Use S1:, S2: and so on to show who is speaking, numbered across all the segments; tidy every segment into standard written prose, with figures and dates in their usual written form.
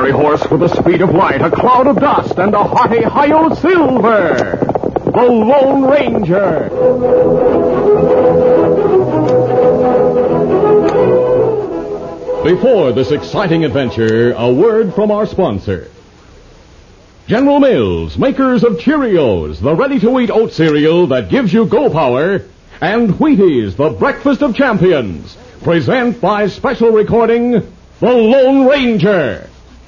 S1: fiery horse with the speed of light, a cloud of dust, and a hearty Hi-Yo Silver, the Lone Ranger. Before this exciting adventure, a word from our sponsor. General Mills, makers of Cheerios, the ready-to-eat oat cereal that gives you go power, and Wheaties, the breakfast of champions, present by special recording, The Lone Ranger.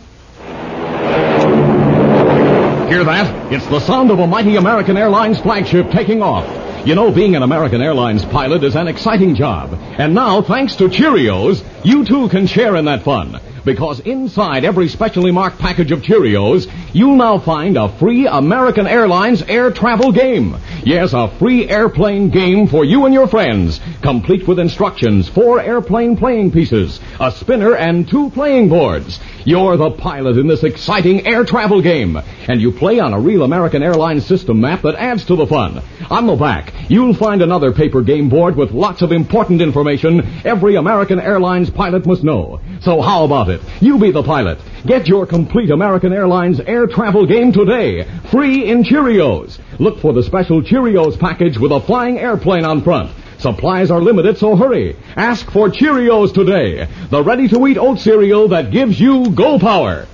S1: Hear that? It's the sound of a mighty American Airlines flagship taking off. You know, being an American Airlines pilot is an exciting job. And now, thanks to Cheerios, you too can share in that fun. Because inside every specially marked package of Cheerios, you'll now find a free American Airlines air travel game. Yes, a free airplane game for you and your friends, complete with instructions, 4 airplane playing pieces, a spinner, and 2 playing boards. You're the pilot in this exciting air travel game, and you play on a real American Airlines system map that adds to the fun. On the back, you'll find another paper game board with lots of important information every American Airlines pilot must know. So how about it? You be the pilot. Get your complete American Airlines air travel game today, free in Cheerios. Look for the special Cheerios package with a flying airplane on front. Supplies are limited, so hurry. Ask for Cheerios today, the ready-to-eat oat cereal that gives you go power.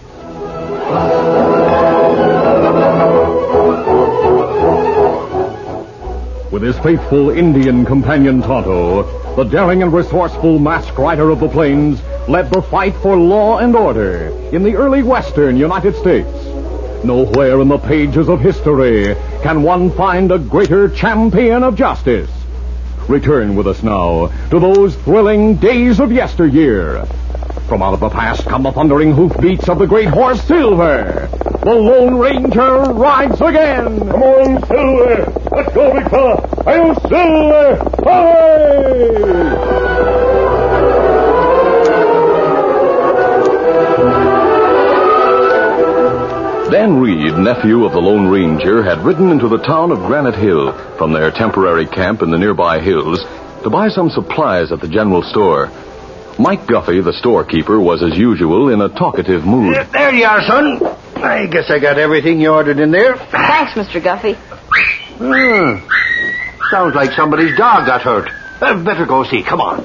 S1: With his faithful Indian companion Tonto, the daring and resourceful masked rider of the plains led the fight for law and order in the early western United States. Nowhere in the pages of history can one find a greater champion of justice. Return with us now to those thrilling days of yesteryear. From out of the past come the thundering hoofbeats of the great horse Silver. The Lone Ranger rides again. Come on, Silver. Let's go, big fella. Hi-Yo, Silver. Hooray! Dan Reed, nephew of the Lone Ranger, had ridden into the town of Granite Hill from their temporary camp in the nearby hills to buy some supplies at the general store. Mike Guffey, the storekeeper, was as usual in a talkative mood.
S2: There you are, son. I guess I got everything you ordered in there.
S3: Thanks, Mr. Guffey.
S2: Sounds like somebody's dog got hurt. Better go see. Come on.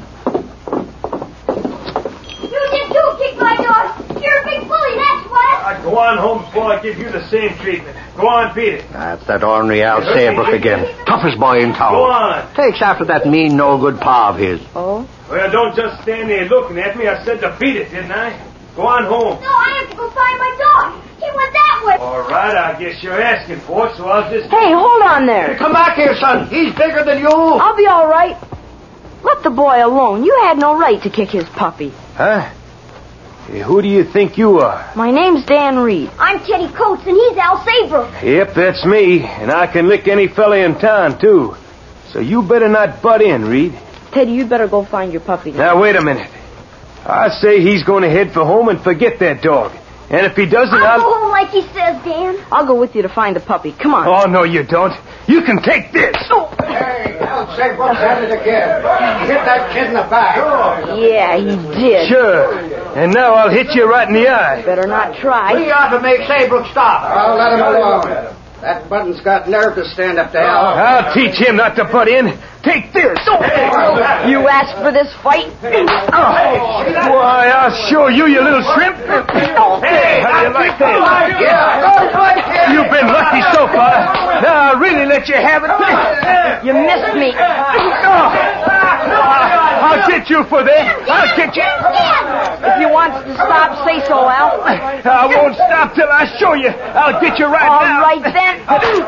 S4: You did too, kick my dog. You're a big bully, that's what.
S5: Go on home before I give you the same treatment. Go on, beat it.
S2: That's that ornery Al Saybrook again. Toughest boy in town.
S5: Go on.
S2: Takes after that mean, no-good pa of his.
S3: Oh?
S5: Well, don't just stand there looking at me. I said to beat it, didn't I? Go on home.
S4: No, I have to go find my dog. He went that way.
S5: All right, I guess you're asking for it, so I'll just...
S3: Hey, hold on there.
S2: Come back here, son. He's bigger than you.
S3: I'll be all right. Let the boy alone. You had no right to kick his puppy.
S6: Huh? Who do you think you are?
S3: My name's Dan Reed.
S4: I'm Teddy Coates, and he's Al Saybrook.
S6: Yep, that's me. And I can lick any fella in town, too. So you better not butt in, Reed.
S3: Teddy, you'd better go find your puppy.
S6: Now, wait a minute. I say he's going to head for home and forget that dog. And if he doesn't,
S4: I'll go home like he says, Dan.
S3: I'll go with you to find the puppy. Come on.
S6: Oh, no, you don't. You can take this.
S3: Oh.
S2: Hey, Al Saybrook's at it again. He hit that kid in the back.
S3: Yeah, he did.
S6: Sure. And now I'll hit you right in the eye.
S3: Better not try.
S2: We ought to make Saybrook stop. I'll let him alone. That button's got nerve to stand up to Al.
S6: I'll teach him not to butt in. Take this.
S3: You asked for this fight?
S6: Why, I'll show you, you little shrimp. Hey, how do you like that? You've been lucky so far. Now I'll really let you have it.
S3: You missed me.
S6: I'll get you for that. I'll get you.
S3: If you want to stop, say so, Al.
S6: I won't stop till I show you. I'll get you right
S3: All
S6: now.
S3: right, then.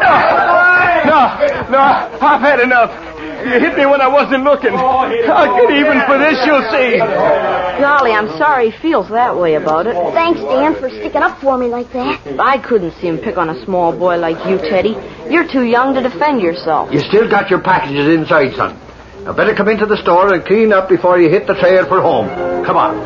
S6: No, I've had enough. You hit me when I wasn't looking. I'll get even for this, you'll see.
S3: Golly, I'm sorry he feels that way about it.
S4: Thanks, Dan, for sticking up for me like that.
S3: I couldn't see him pick on a small boy like you, Teddy. You're too young to defend yourself.
S2: You still got your packages inside, son. Now better come into the store and clean up before you hit the trail for home. Come on.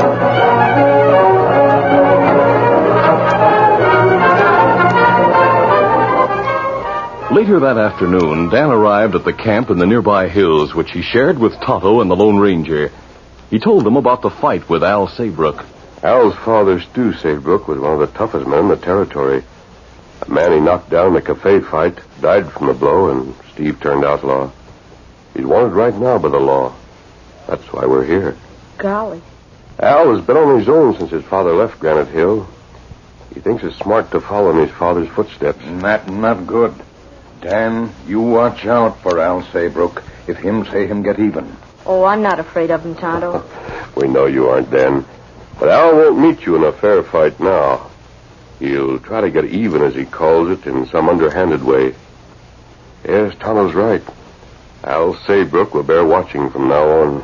S1: Later that afternoon, Dan arrived at the camp in the nearby hills, which he shared with Tonto and the Lone Ranger. He told them about the fight with Al Saybrook.
S7: Al's father, Stu Saybrook, was one of the toughest men in the territory. A man he knocked down in a cafe fight died from the blow, and Steve turned outlaw. He's wanted right now by the law. That's why we're here.
S3: Golly.
S7: Al has been on his own since his father left Granite Hill. He thinks it's smart to follow in his father's footsteps.
S8: Not good. Dan, you watch out for Al Saybrook. If him say him get even.
S3: Oh, I'm not afraid of him, Tonto.
S7: We know you aren't, Dan. But Al won't meet you in a fair fight now. He'll try to get even, as he calls it, in some underhanded way. Yes, Tonto's right. Al Saybrook will bear watching from now on.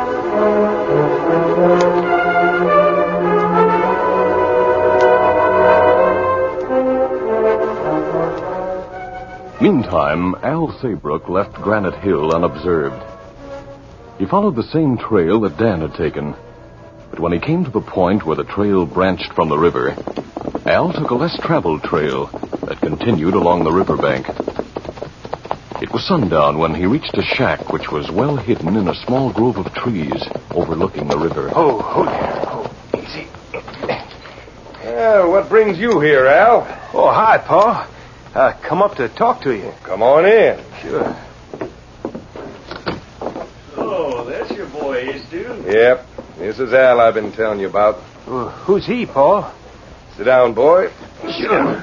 S1: Meantime, Al Saybrook left Granite Hill unobserved. He followed the same trail that Dan had taken. But when he came to the point where the trail branched from the river, Al took a less traveled trail that continued along the riverbank. It was sundown when he reached a shack which was well hidden in a small grove of trees overlooking the river.
S6: Oh, there. Oh, easy. What brings you here, Al? Oh, hi, Pa. Come up to talk to you. Come on in. Sure.
S5: Oh, that's your boy, is Stu?
S6: Yep. This is Al I've been telling you about. Who's he, Pa? Sit down, boy. Sure.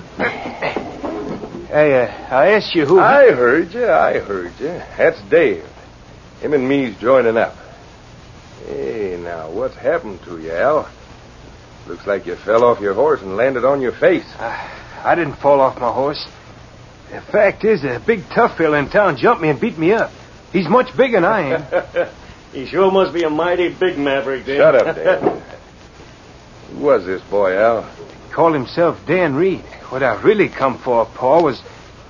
S6: I asked you who... I heard you. That's Dave. Him and me's joining up. Hey, now, what's happened to you, Al? Looks like you fell off your horse and landed on your face. I didn't fall off my horse. The fact is, a big tough fella in town jumped me and beat me up. He's much bigger than I am.
S5: He sure must be a mighty big maverick, Dave.
S6: Shut up, Dan. Who was this boy, Al? He called himself Dan Reed. What I really come for, Pa, was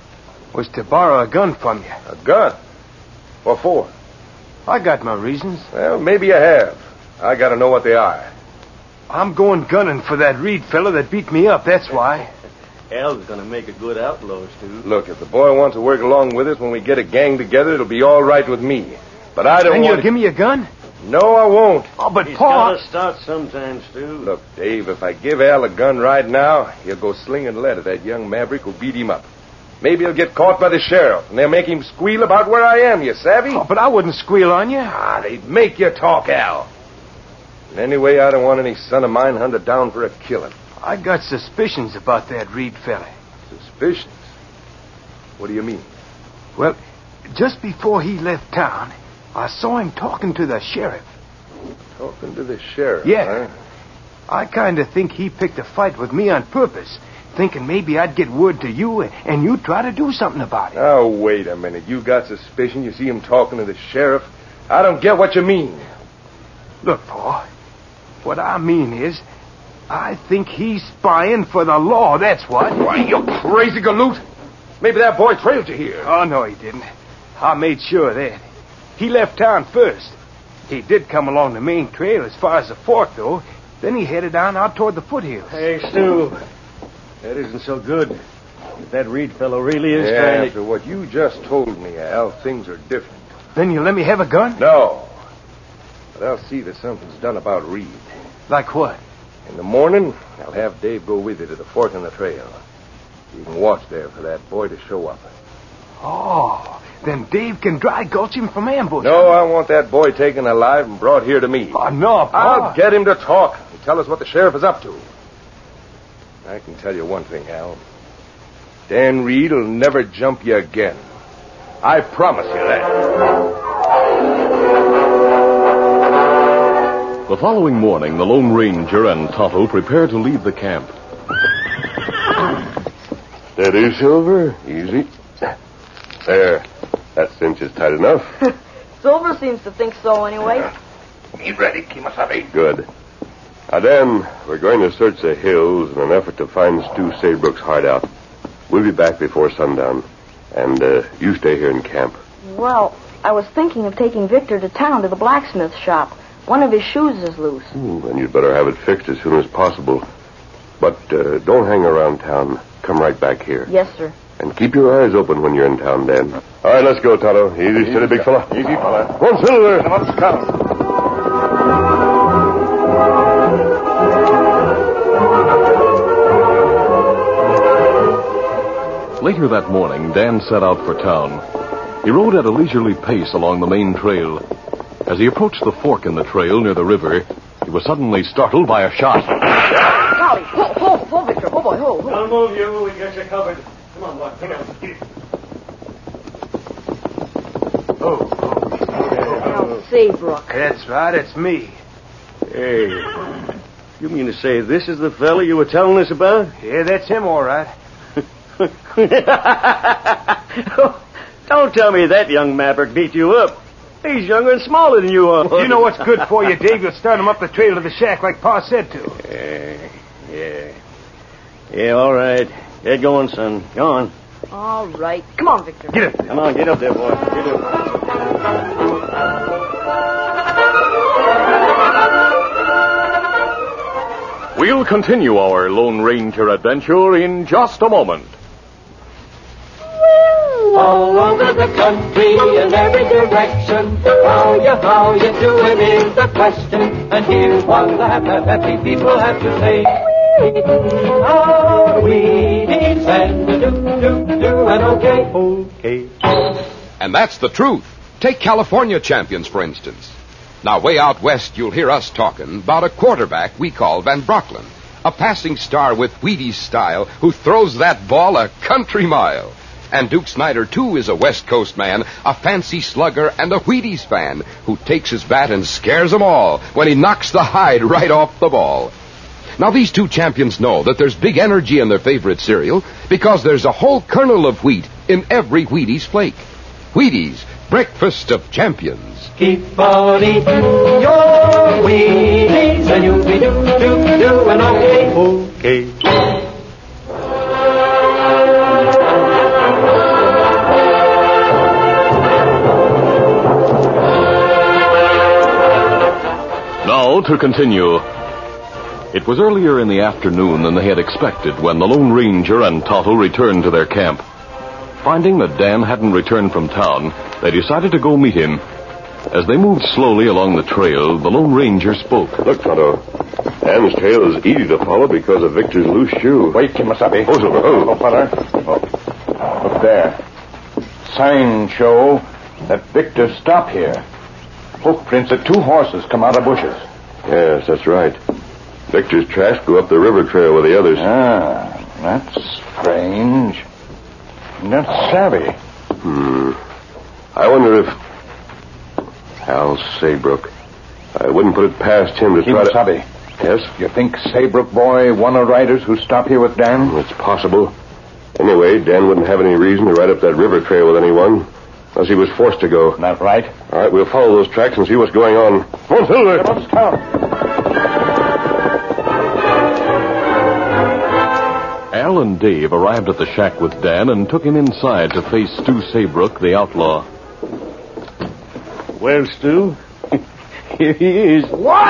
S6: to borrow a gun from you. A gun? What for? I got my reasons. Well, maybe you have. I got to know what they are. I'm going gunning for that Reed fella that beat me up, that's why.
S5: Al's going to make a good outlaw, Stu.
S6: Look, if the boy wants to work along with us when we get a gang together, it'll be all right with me. But I don't want... And you'll give me a gun? No, I won't. Oh, but
S5: He's
S6: Pa...
S5: got to start sometime, Stu.
S6: Look, Dave, if I give Al a gun right now, he'll go slinging lead at that young maverick who beat him up. Maybe he'll get caught by the sheriff, and they'll make him squeal about where I am, you savvy? Oh, but I wouldn't squeal on you. They'd make you talk, Al. And anyway, I don't want any son of mine hunted down for a killing. I got suspicions about that Reed fella. Suspicions? What do you mean? Well, just before he left town, I saw him talking to the sheriff. Talking to the sheriff? Yeah. Huh? I kind of think he picked a fight with me on purpose, thinking maybe I'd get word to you and you'd try to do something about it. Oh, wait a minute. You got suspicion? You see him talking to the sheriff? I don't get what you mean. Look, Pa, what I mean is, I think he's spying for the law, that's what. Why, you crazy galoot. Maybe that boy trailed you here. Oh, no, he didn't. I made sure of that. He left town first. He did come along the main trail as far as the fork, though. Then he headed on out toward the foothills.
S5: Hey, Stu, that isn't so good. If that Reed fellow really is trying to...
S6: After what you just told me, Al, things are different.
S9: Then you let me have a gun?
S6: No. But I'll see that something's done about Reed.
S9: Like what?
S6: In the morning, I'll have Dave go with you to the fork in the trail. You can watch there for that boy to show up.
S9: Oh, then Dave can dry gulch him from ambush.
S6: No, I want that boy taken alive and brought here to me.
S9: Oh, no, Pa.
S6: I'll get him to talk and tell us what the sheriff is up to. I can tell you one thing, Al. Dan Reed will never jump you again. I promise you that.
S1: The following morning, the Lone Ranger and Tonto prepared to leave the camp.
S7: Steady, Silver. Easy. There. That cinch is tight enough.
S3: Silver seems to think so anyway.
S8: Get ready, Kimasabi.
S7: Good. Now, then, we're going to search the hills in an effort to find Stu Saybrook's hideout. We'll be back before sundown. And you stay here in camp.
S3: Well, I was thinking of taking Victor to town to the blacksmith shop. One of his shoes is loose.
S7: Then you'd better have it fixed as soon as possible. But don't hang around town. Come right back here.
S3: Yes, sir.
S7: And keep your eyes open when you're in town, Dan. All right, let's go, Tonto. Easy, steady, big fella.
S8: Easy, fella.
S7: One, Silver. Let's count.
S1: Later that morning, Dan set out for town. He rode at a leisurely pace along the main trail. As he approached the fork in the trail near the river, he was suddenly startled by a shot.
S3: Golly, pull, Victor. Oh, boy, hold.
S5: Don't move, you. We got you covered. Come on, boy. Come on.
S3: Oh, Saybrook.
S5: That's right. It's me.
S10: Hey, you mean to say this is the fella you were telling us about?
S5: Yeah, that's him, all right.
S10: Don't tell me that young maverick beat you up. He's younger and smaller than you are.
S5: You know what's good for you, Dave? You'll start him up the trail to the shack like Pa said to.
S10: Yeah, all right. Get going, son. Go on.
S3: All right. Come on, Victor.
S5: Get up there.
S10: Come on, get up there, boy. Get up.
S1: We'll continue our Lone Ranger adventure in just a moment.
S11: All over the country in every direction, how you doing is the question. And here's what the happy people have to say. How we and do and okay.
S12: And that's the truth. Take California champions, for instance. Now, way out west, you'll hear us talking about a quarterback we call Van Brocklin, a passing star with Wheaties style who throws that ball a country mile. And Duke Snyder, too, is a West Coast man, a fancy slugger and a Wheaties fan who takes his bat and scares them all when he knocks the hide right off the ball. Now, these two champions know that there's big energy in their favorite cereal because there's a whole kernel of wheat in every Wheaties flake. Wheaties, breakfast of champions.
S11: Keep on eating your Wheaties and you'll be doing okay.
S1: Now to continue. It was earlier in the afternoon than they had expected when the Lone Ranger and Tonto returned to their camp. Finding that Dan hadn't returned from town, they decided to go meet him. As they moved slowly along the trail, the Lone Ranger spoke.
S7: Look, Tonto. Dan's trail is easy to follow because of Victor's loose shoe.
S8: Wait, Kimasabi.
S7: Oh,
S8: fella. Look there. Signs show that Victor stopped here. Hoofprints of two horses come out of bushes.
S7: Yes, that's right. Victor's tracks go up the river trail with the others.
S8: Ah, that's strange. That's savvy.
S7: I wonder if... Al Saybrook. I wouldn't put it past him to try to...
S8: Kimasabi.
S7: Yes?
S8: You think Saybrook boy one of the riders who stopped here with Dan?
S7: It's possible. Anyway, Dan wouldn't have any reason to ride up that river trail with anyone. Unless he was forced to go.
S8: Not right.
S7: All right, we'll follow those tracks and see what's going on. Come on, Silver.
S8: Let's come.
S1: Al and Dave arrived at the shack with Dan and took him inside to face Stu Saybrook, the outlaw.
S10: Well, Stu, here he is.
S6: What?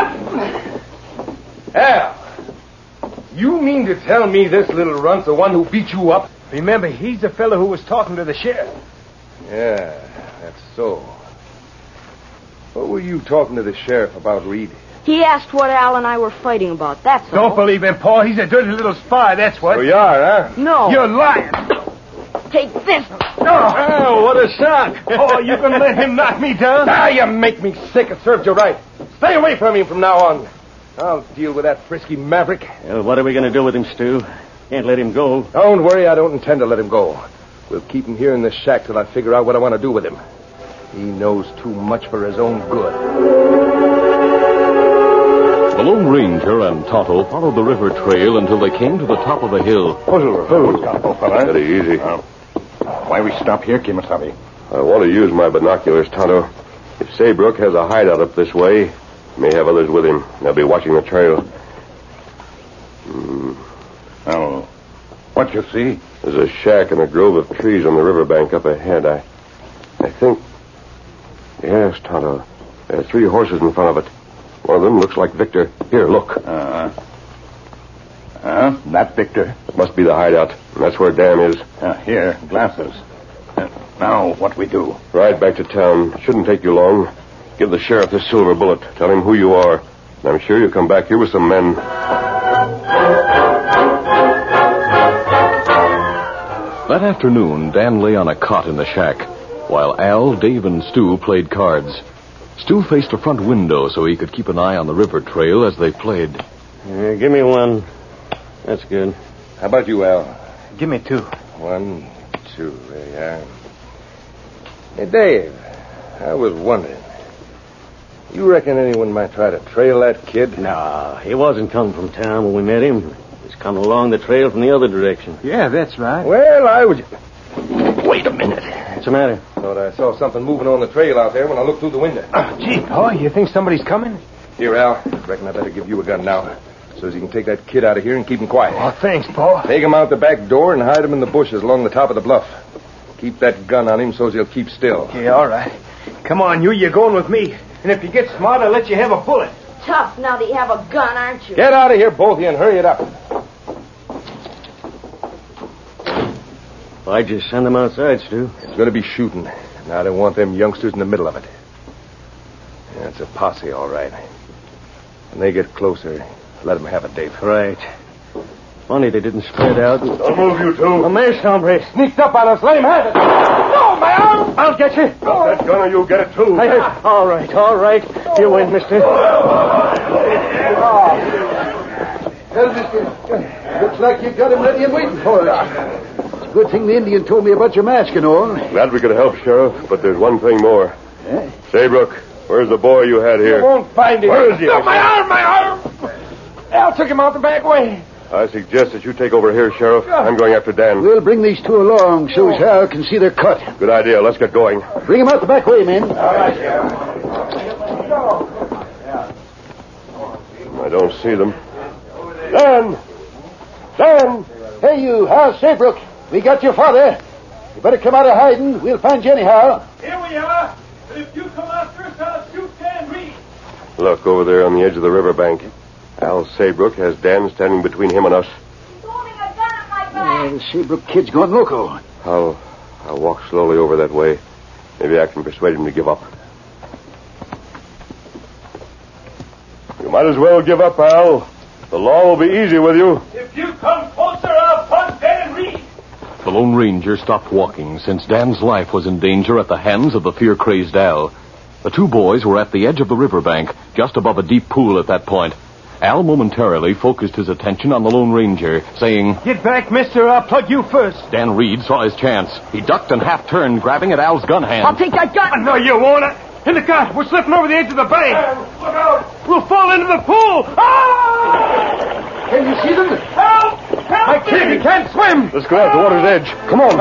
S6: Al, you mean to tell me this little runt's the one who beat you up?
S5: Remember, he's the fellow who was talking to the sheriff.
S6: Yeah, that's so. What were you talking to the sheriff about, Reed?
S3: He asked what Al and I were fighting about, that's all.
S5: Don't believe him, Paul. He's a dirty little spy, that's what.
S6: So you are, huh?
S3: No.
S5: You're lying.
S3: Take this.
S6: Oh, what a shot.
S5: Oh, you can let him knock me down?
S6: You make me sick. It served you right. Stay away from him from now on. I'll deal with that frisky maverick.
S10: Well, what are we going to do with him, Stu? Can't let him go.
S6: Don't worry, I don't intend to let him go. We'll keep him here in this shack till I figure out what I want to do with him. He knows too much for his own good.
S1: The Lone Ranger and Tonto followed the river trail until they came to the top of a hill.
S7: Steady, easy.
S8: Why we stop here, Kimasabi?
S7: I want to use my binoculars, Tonto. If Saybrook has a hideout up this way, he may have others with him. They'll be watching the trail.
S8: Now, what you see?
S7: There's a shack and a grove of trees on the riverbank up ahead. I think... Yes, Tonto. There are 3 horses in front of it. One of them looks like Victor. Here, look.
S8: That Victor.
S7: Must be the hideout. And that's where Dan is.
S8: Here, glasses. Now, what we do?
S7: Ride back to town. Shouldn't take you long. Give the sheriff this silver bullet. Tell him who you are. And I'm sure you'll come back here with some men.
S1: That afternoon, Dan lay on a cot in the shack, while Al, Dave, and Stu played cards. Stu faced a front window so he could keep an eye on the river trail as they played.
S10: Give me one. That's good.
S6: How about you, Al?
S9: Give me 2.
S6: 1, 2. There you are. Hey, Dave, I was wondering. You reckon anyone might try to trail that kid?
S10: Nah, he wasn't coming from town when we met him. He's coming along the trail from the other direction.
S9: Yeah, that's right.
S6: Well, I was... Wait a minute.
S10: What's the matter?
S6: Thought I saw something moving on the trail out there when I looked through the window.
S9: Gee, Paul, you think somebody's coming?
S6: Here, Al. Reckon I better give you a gun now, so as you can take that kid out of here and keep him quiet.
S9: Oh, thanks, Paul.
S6: Take him out the back door and hide him in the bushes along the top of the bluff. Keep that gun on him so as he'll keep still.
S9: Yeah, all right. Come on, you're going with me. And if you get smart, I'll let you have a bullet.
S3: Tough now that you have a gun, aren't you?
S6: Get out of here, both of you, and hurry it up.
S10: Why'd you send them outside, Stu?
S6: It's going to be shooting, and I don't want them youngsters in the middle of it. Yeah, it's a posse, all right. When they get closer, let them have it, Dave.
S10: Right. Funny they didn't spread out.
S6: Don't move, you two.
S10: A masked hombre.
S6: Sneaked up on us. Let him have it. No, my arm!
S10: I'll get you.
S6: Drop that gun or you'll get it, too.
S10: Hey, all right. You win, mister.
S2: Well, mister, looks like you've got him ready and waiting for us. It's a good thing the Indian told me about your mask and all.
S7: Glad we could help, Sheriff, but there's one thing more.
S2: Eh?
S7: Saybrook, where's the boy you had here?
S6: You won't find him.
S7: Where is he?
S6: No, my arm! Al took him out the back way.
S7: I suggest that you take over here, Sheriff. I'm going after Dan.
S2: We'll bring these 2 along so as Hal can see their cut.
S7: Good idea. Let's get going.
S2: Bring them out the back way, men.
S6: All right, Sheriff.
S7: I don't see them. Dan! Dan!
S2: Hey, you, Hal Saybrook. We got your father. You better come out of hiding. We'll find you anyhow.
S5: Here we are. But if you come out first, I'll shoot Dan Reed.
S7: Look, over there on the edge of the riverbank. Al Saybrook has Dan standing between him and us.
S4: He's holding a gun at my back.
S2: The Saybrook kid's gone loco.
S7: I'll walk slowly over that way. Maybe I can persuade him to give up. You might as well give up, Al. The law will be easy with you.
S5: If you come closer, I'll punch Dan Reed.
S1: The Lone Ranger stopped walking since Dan's life was in danger at the hands of the fear-crazed Al. The 2 boys were at the edge of the riverbank, just above a deep pool at that point. Al momentarily focused his attention on the Lone Ranger, saying,
S9: Get back, mister. I'll plug you first.
S1: Dan Reed saw his chance. He ducked and half-turned, grabbing at Al's gun hand.
S3: I'll take that gun.
S9: No, you won't. In the car. We're slipping over the edge of the bank.
S5: Look out.
S9: We'll fall into the pool. Ah!
S2: Can you see them?
S5: Help! Help
S9: I can't. He can't swim.
S7: Let's go out to the water's edge. Come on.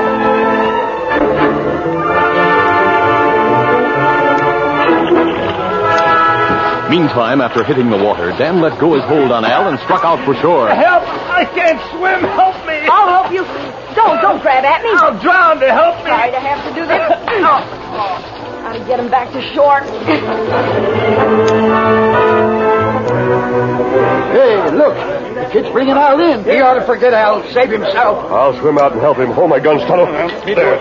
S1: Meantime, after hitting the water, Dan let go his hold on Al and struck out for shore.
S9: Help! I can't swim. Help me.
S3: I'll help you. Don't grab at me.
S9: I'll drown to help me.
S3: Sorry to have to do this. Gotta get him back to shore.
S2: Hey, look. The kid's bringing Al in. He ought to forget Al. Save himself.
S7: I'll swim out and help him. Hold my gun, Stunner. There.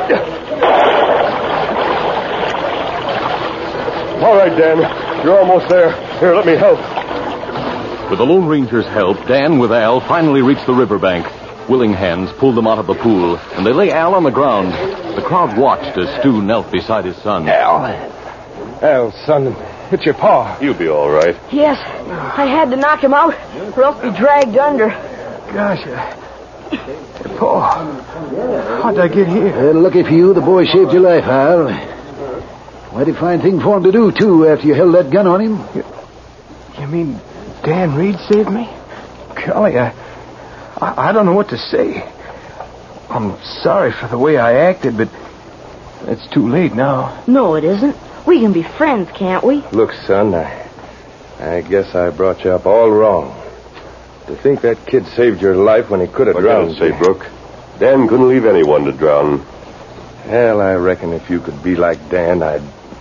S7: All right, Dan. You're almost there. Here, let me help.
S1: With the Lone Ranger's help, Dan with Al finally reached the riverbank. Willing hands pulled them out of the pool, and they lay Al on the ground. The crowd watched as Stu knelt beside his son.
S6: Al, son, it's your paw.
S7: You'll be all right.
S3: Yes, I had to knock him out, or else be dragged under.
S9: Gosh, Paul, how'd I get here?
S2: Well, lucky for you, the boy saved your life, Hal. Mighty fine thing for him to do, too, after you held that gun on him.
S9: You mean Dan Reed saved me? Golly, I don't know what to say. I'm sorry for the way I acted, but it's too late now.
S3: No, it isn't. We can be friends, can't we?
S6: Look, son, I guess I brought you up all wrong. To think that kid saved your life when he could have drowned.
S7: Saybrook. Dan couldn't leave anyone to drown.
S6: Hell, I reckon if you could be like Dan, I'd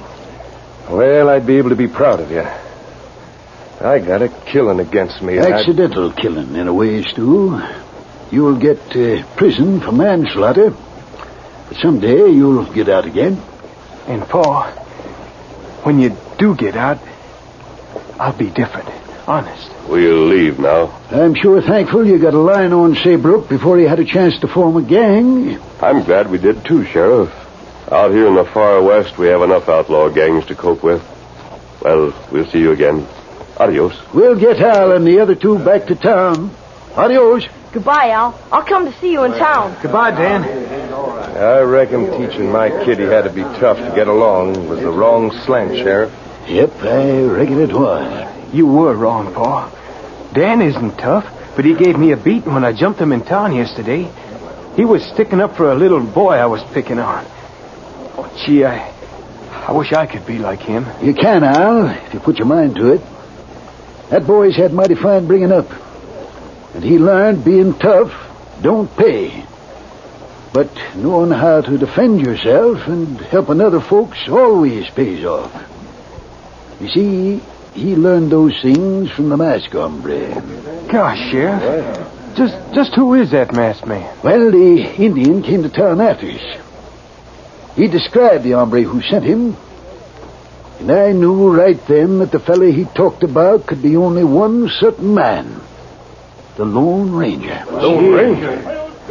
S6: be able to be proud of you. I got a killing against me.
S2: Accidental killing, in a way, Stu. You'll get prison for manslaughter. But someday you'll get out again.
S9: And, Paul, when you do get out, I'll be different. Honest.
S7: We'll leave now.
S2: I'm sure thankful you got a line on Saybrook before he had a chance to form a gang.
S7: I'm glad we did too, Sheriff. Out here in the far west, we have enough outlaw gangs to cope with. Well, we'll see you again. Adios.
S2: We'll get Al and the other two back to town. Adios.
S3: Goodbye, Al. I'll come to see you in town.
S9: Goodbye, Dan.
S6: I reckon teaching my kid he had to be tough to get along was the wrong slant, Sheriff.
S2: Yep, I reckon it was.
S9: You were wrong, Pa. Dan isn't tough, but he gave me a beating when I jumped him in town yesterday. He was sticking up for a little boy I was picking on. Oh, gee, I wish I could be like him.
S2: You can, Al, if you put your mind to it. That boy's had mighty fine bringing up. And he learned being tough don't pay. But knowing how to defend yourself and helping other folks always pays off. You see, he learned those things from the masked hombre.
S9: Gosh, Sheriff. Just who is that masked man?
S2: Well, the Indian came to town after us. He described the hombre who sent him. And I knew right then that the fella he talked about could be only one certain man. The Lone Ranger.
S6: Lone Ranger?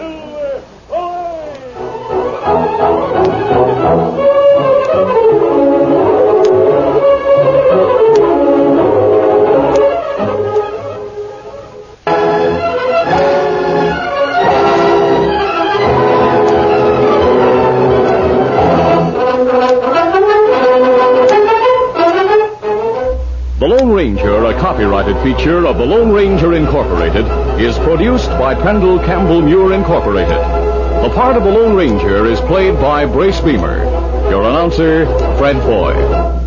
S1: The Lone Ranger, a copyrighted feature of the Lone Ranger Incorporated, is produced by Pendle Campbell Muir Incorporated. The part of the Lone Ranger is played by Brace Beamer. Your announcer, Fred Foy.